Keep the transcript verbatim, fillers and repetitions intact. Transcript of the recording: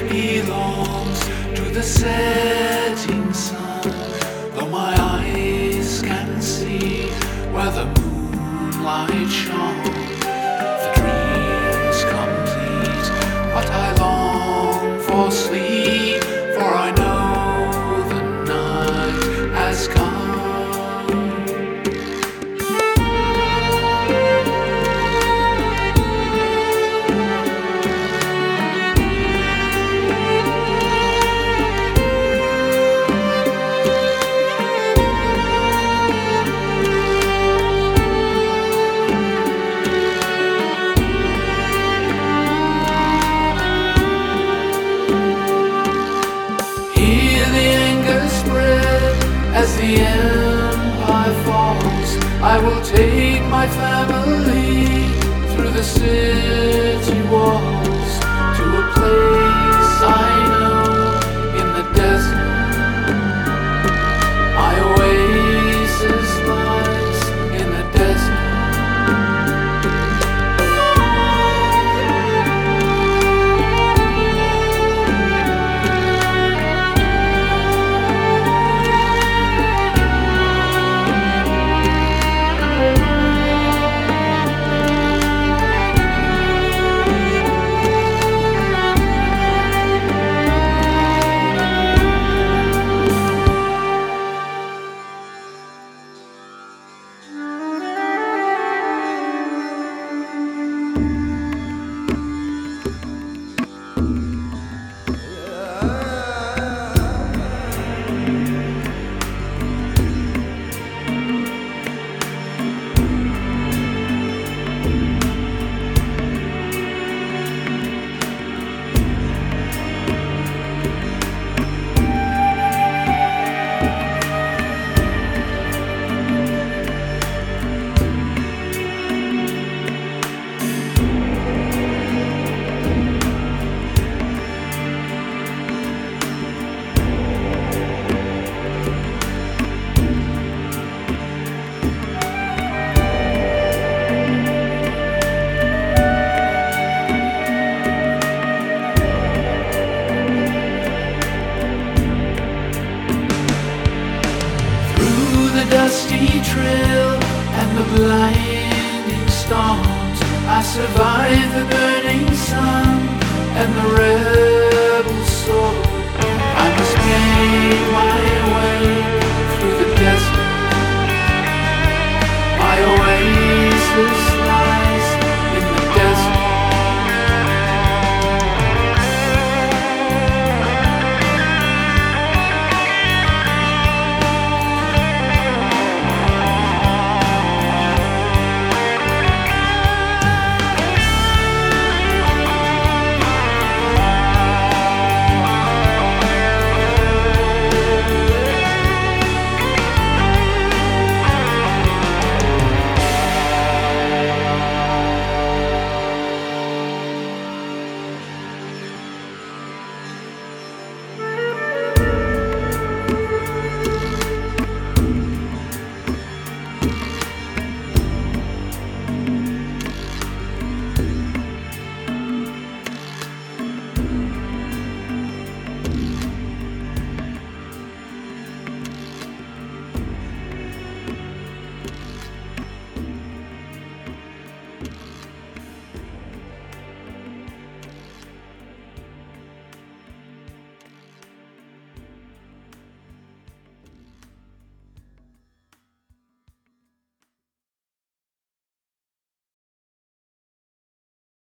belongs to the setting sun. Though my eyes can see where the moonlight shone, the dream's complete, but I long for sleep, for I know the night has come. As the empire falls, I will take my family through the city walls to a place I know in the desert. My oasis lies in the desert. Dusty trail and the blinding storms, I survived the burning sun.